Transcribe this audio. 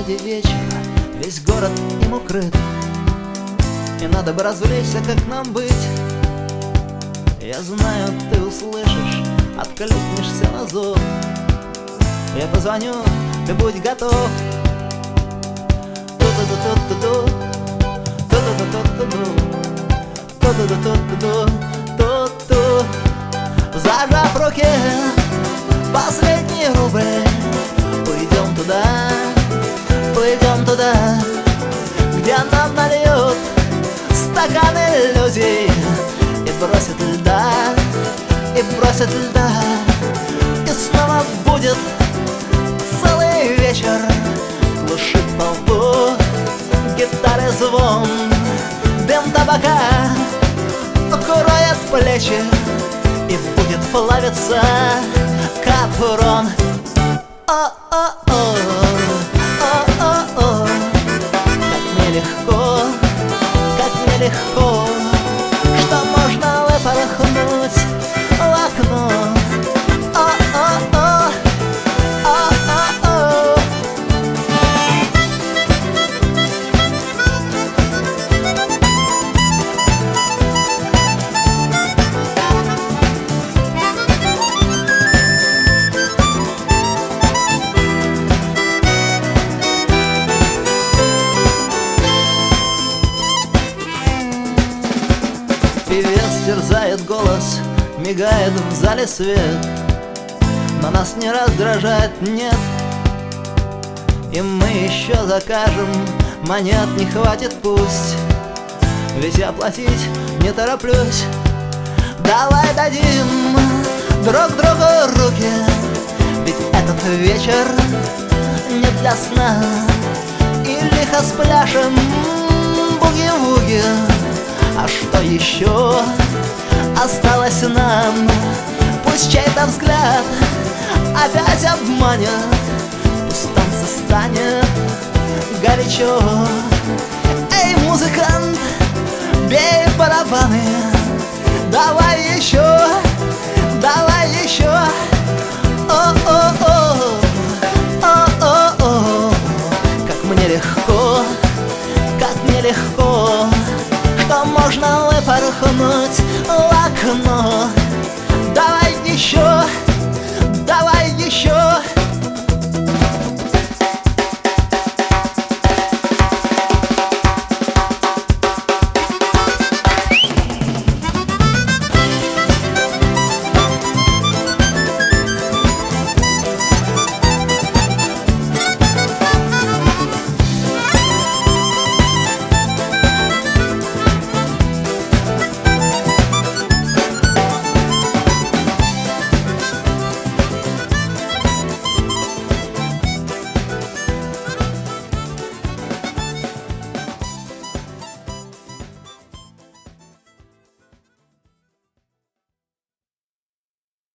ради вечера весь город им укрыт, и надо бы развлечься, как нам быть. Я знаю, ты услышишь, откликнешься на зов. Я позвоню, ты будь готов. Ту-ту-ту-ту-ту, ту-ту-ту-ту-ту, ту-ту-ту-ту-ту-ту. Зажав в руке последний рубль, уйдем туда, где нам нальют стаканы иллюзий и бросят льда, и снова будет целый вечер. Глушит толпу гитары звон, дым табака укроет плечи, и будет плавиться капрон. О-о-о, о-о-о, как мне легко, что можно выпорхнуть в окно. О-о-о, о-о-о. Певец терзает голос, мигает в зале свет, но нас не раздражает, нет. И мы еще закажем, монет не хватит, пусть, ведь я платить не тороплюсь. Давай дадим друг другу руки, ведь этот вечер не для сна. И лихо спляшем буги-вуги. А что еще осталось нам? Пусть чей-то взгляд опять обманет, пусть танца станет горячо. Эй, музыкант, бей барабаны, давай еще, давай еще. О-о-о, о-о-о, как мне легко, что можно выпорхнуть в окно. Давай еще, давай еще.